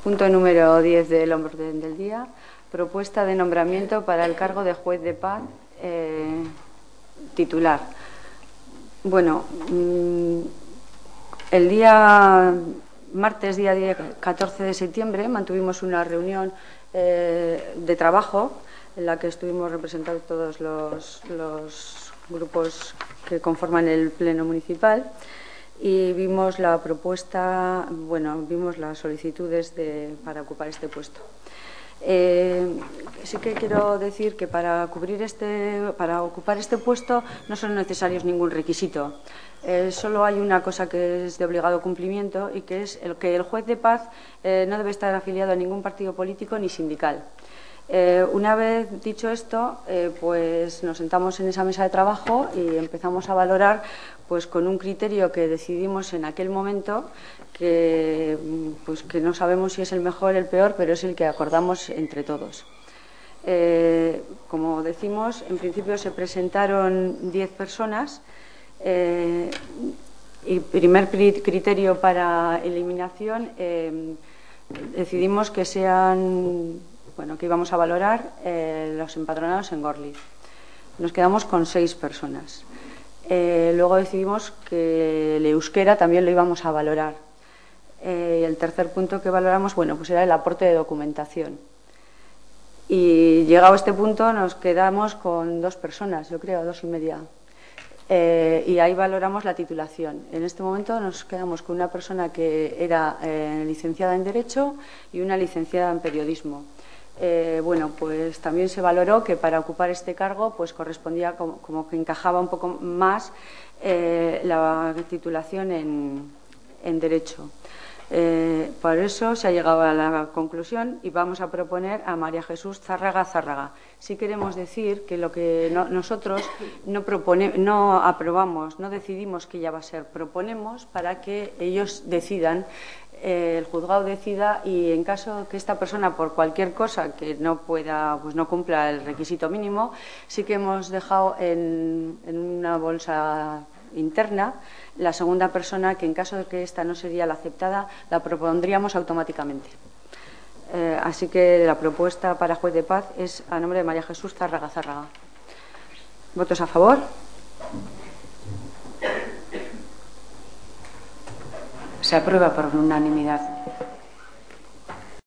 Punto número 10 del orden del día. Propuesta de nombramiento para el cargo de juez de paz titular. Bueno, el día martes, día 14 de septiembre, mantuvimos una reunión de trabajo en la que estuvimos representados todos los grupos que conforman el Pleno Municipal y vimos la propuesta, vimos las solicitudes para ocupar este puesto. Sí que quiero decir que para ocupar este puesto no son necesarios ningún requisito. Solo hay una cosa que es de obligado cumplimiento y que es que el juez de paz no debe estar afiliado a ningún partido político ni sindical. Una vez dicho esto, pues nos sentamos en esa mesa de trabajo y empezamos a valorar, pues con un criterio que decidimos en aquel momento, que no sabemos si es el mejor o el peor, pero es el que acordamos entre todos. Como decimos, en principio se presentaron 10 personas y primer criterio para eliminación decidimos que que íbamos a valorar los empadronados en Gorliz. Nos quedamos con 6 personas. Luego decidimos que el euskera también lo íbamos a valorar. El tercer punto que valoramos, era el aporte de documentación. Y llegado a este punto nos quedamos con 2 personas, yo creo, 2 y media. Y ahí valoramos la titulación. En este momento nos quedamos con una persona que era licenciada en Derecho y una licenciada en Periodismo. Pues también se valoró que para ocupar este cargo pues correspondía como que encajaba un poco más la titulación en Derecho. Por eso se ha llegado a la conclusión y vamos a proponer a María Jesús Zárraga. Sí queremos decir que lo que nosotros no aprobamos, no decidimos que ella va a ser, proponemos para que ellos decidan, el juzgado decida, y en caso que esta persona por cualquier cosa que no pueda, pues no cumpla el requisito mínimo, sí que hemos dejado en una bolsa interna la segunda persona, que en caso de que esta no sería la aceptada, la propondríamos automáticamente. Así que la propuesta para juez de paz es a nombre de María Jesús Zárraga. ¿Votos a favor? Se aprueba por unanimidad.